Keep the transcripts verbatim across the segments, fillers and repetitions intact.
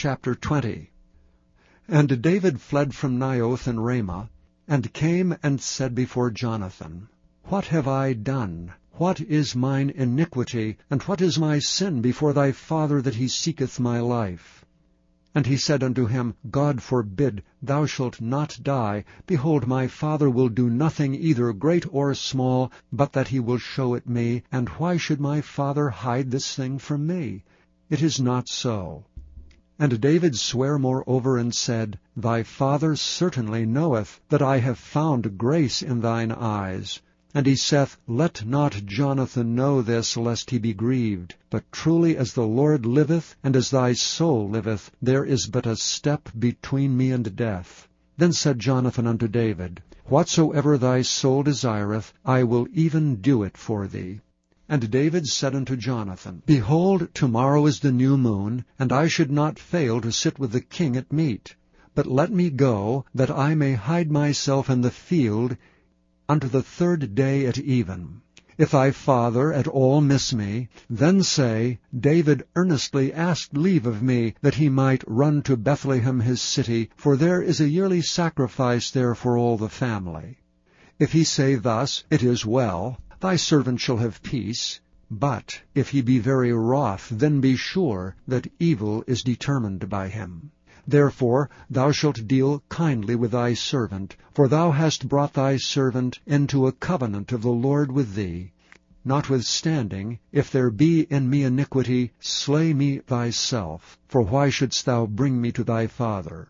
chapter twenty. And David fled from Naioth in Ramah, and came and said before Jonathan, What have I done? What is mine iniquity, and what is my sin before thy father, that he seeketh my life? And he said unto him, God forbid, thou shalt not die. Behold, my father will do nothing either great or small, but that he will show it me. And why should my father hide this thing from me? It is not so. And David sware moreover, and said, Thy father certainly knoweth that I have found grace in thine eyes. And he saith, Let not Jonathan know this, lest he be grieved. But truly as the Lord liveth, and as thy soul liveth, there is but a step between me and death. Then said Jonathan unto David, Whatsoever thy soul desireth, I will even do it for thee. And David said unto Jonathan, Behold, tomorrow is the new moon, and I should not fail to sit with the king at meat. But let me go, that I may hide myself in the field unto the third day at even. If thy father at all miss me, then say, David earnestly asked leave of me, that he might run to Bethlehem his city, for there is a yearly sacrifice there for all the family. If he say thus, It is well, thy servant shall have peace. But if he be very wroth, then be sure that evil is determined by him. Therefore thou shalt deal kindly with thy servant, for thou hast brought thy servant into a covenant of the Lord with thee. Notwithstanding, if there be in me iniquity, slay me thyself, for why shouldst thou bring me to thy father?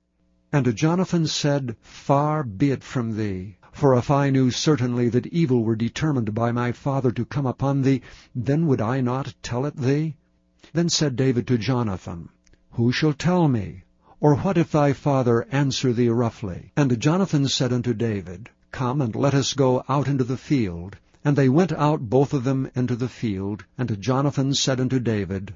And Jonathan said, Far be it from thee. For if I knew certainly that evil were determined by my father to come upon thee, then would I not tell it thee? Then said David to Jonathan, Who shall tell me? Or what if thy father answer thee roughly? And Jonathan said unto David, Come, and let us go out into the field. And they went out both of them into the field. And Jonathan said unto David,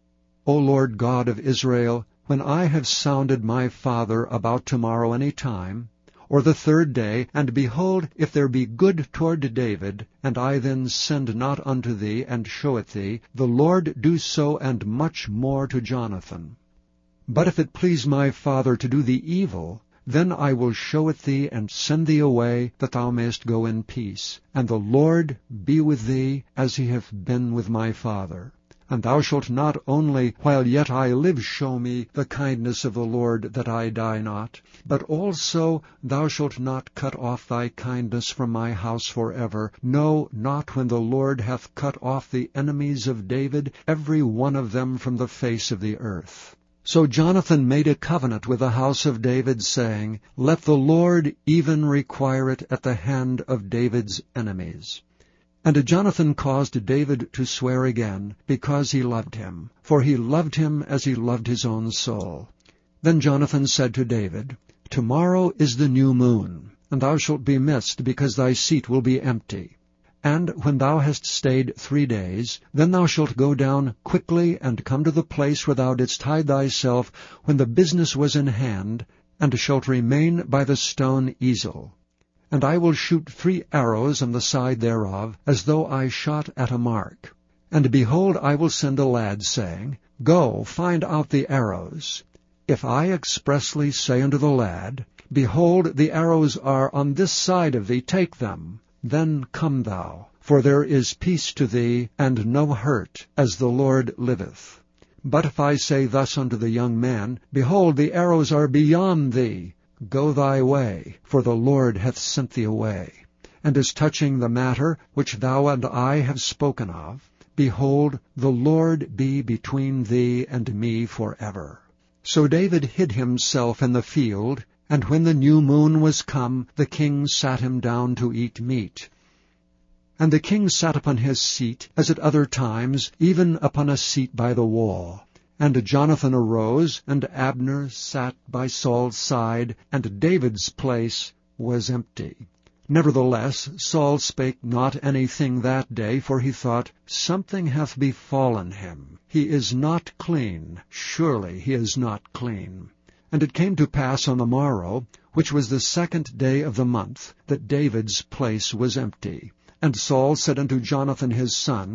O Lord God of Israel, when I have sounded my father about tomorrow any time, or the third day, and behold, if there be good toward David, and I then send not unto thee, and show it thee, the Lord do so and much more to Jonathan. But if it please my father to do thee evil, then I will show it thee, and send thee away, that thou mayest go in peace. And the Lord be with thee, as he hath been with my father. And thou shalt not only, while yet I live, show me the kindness of the Lord, that I die not, but also thou shalt not cut off thy kindness from my house forever, no, not when the Lord hath cut off the enemies of David, every one of them from the face of the earth. So Jonathan made a covenant with the house of David, saying, Let the Lord even require it at the hand of David's enemies. And Jonathan caused David to swear again, because he loved him, for he loved him as he loved his own soul. Then Jonathan said to David, Tomorrow is the new moon, and thou shalt be missed, because thy seat will be empty. And when thou hast stayed three days, then thou shalt go down quickly, and come to the place where thou didst hide thyself when the business was in hand, and shalt remain by the stone Ezel. And I will shoot three arrows on the side thereof, as though I shot at a mark. And behold, I will send a lad, saying, Go, find out the arrows. If I expressly say unto the lad, Behold, the arrows are on this side of thee, take them, then come thou, for there is peace to thee, and no hurt, as the Lord liveth. But if I say thus unto the young man, Behold, the arrows are beyond thee, go thy way, for the Lord hath sent thee away. And as touching the matter which thou and I have spoken of, behold, the Lord be between thee and me forever. So David hid himself in the field, and when the new moon was come, the king sat him down to eat meat. And the king sat upon his seat, as at other times, even upon a seat by the wall. And Jonathan arose, and Abner sat by Saul's side, and David's place was empty. Nevertheless Saul spake not anything that day, for he thought, Something hath befallen him. He is not clean. Surely he is not clean. And it came to pass on the morrow, which was the second day of the month, that David's place was empty. And Saul said unto Jonathan his son,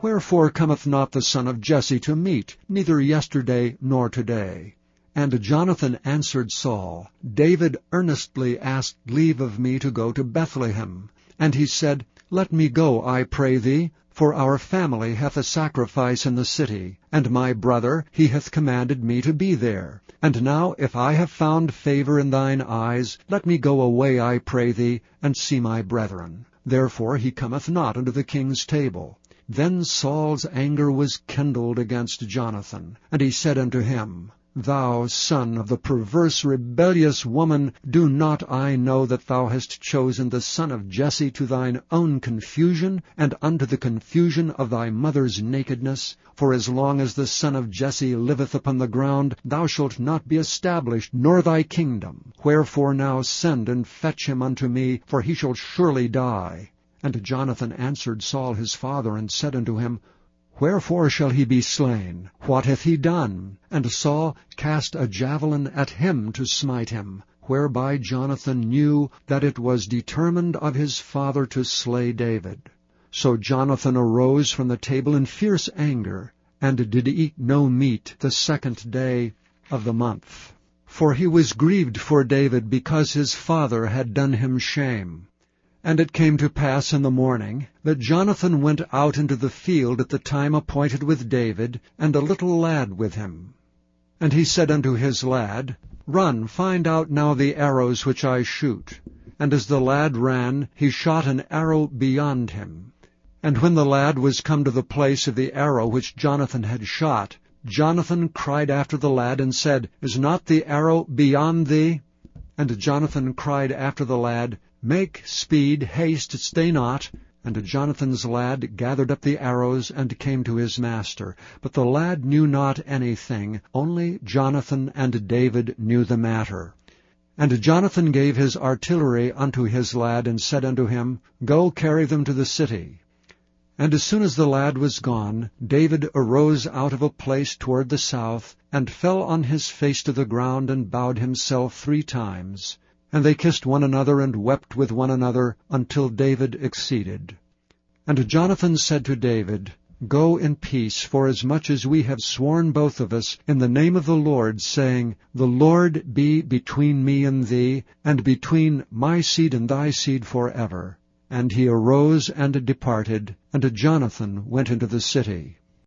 Wherefore cometh not the son of Jesse to meat, neither yesterday nor today? And Jonathan answered Saul, David earnestly asked leave of me to go to Bethlehem. And he said, Let me go, I pray thee, for our family hath a sacrifice in the city, and my brother, he hath commanded me to be there. And now, if I have found favor in thine eyes, let me go away, I pray thee, and see my brethren. Therefore he cometh not unto the king's table. Then Saul's anger was kindled against Jonathan, and he said unto him, Thou son of the perverse rebellious woman, do not I know that thou hast chosen the son of Jesse to thine own confusion, and unto the confusion of thy mother's nakedness? For as long as the son of Jesse liveth upon the ground, thou shalt not be established, nor thy kingdom. Wherefore now send and fetch him unto me, for he shall surely die. And Jonathan answered Saul his father, and said unto him, Wherefore shall he be slain? What hath he done? And Saul cast a javelin at him to smite him, whereby Jonathan knew that it was determined of his father to slay David. So Jonathan arose from the table in fierce anger, and did eat no meat the second day of the month. For he was grieved for David, because his father had done him shame. And it came to pass in the morning that Jonathan went out into the field at the time appointed with David, and a little lad with him. And he said unto his lad, Run, find out now the arrows which I shoot. And as the lad ran, he shot an arrow beyond him. And when the lad was come to the place of the arrow which Jonathan had shot, Jonathan cried after the lad, and said, Is not the arrow beyond thee? And Jonathan cried after the lad, Make speed, haste, stay not. And Jonathan's lad gathered up the arrows, and came to his master. But the lad knew not anything, only Jonathan and David knew the matter. And Jonathan gave his artillery unto his lad, and said unto him, Go carry them to the city. And as soon as the lad was gone, David arose out of a place toward the south, and fell on his face to the ground, and bowed himself three times. And they kissed one another, and wept with one another, until David exceeded. And Jonathan said to David, Go in peace, forasmuch as we have sworn both of us in the name of the Lord, saying, The Lord be between me and thee, and between my seed and thy seed forever. And he arose and departed, and Jonathan went into the city.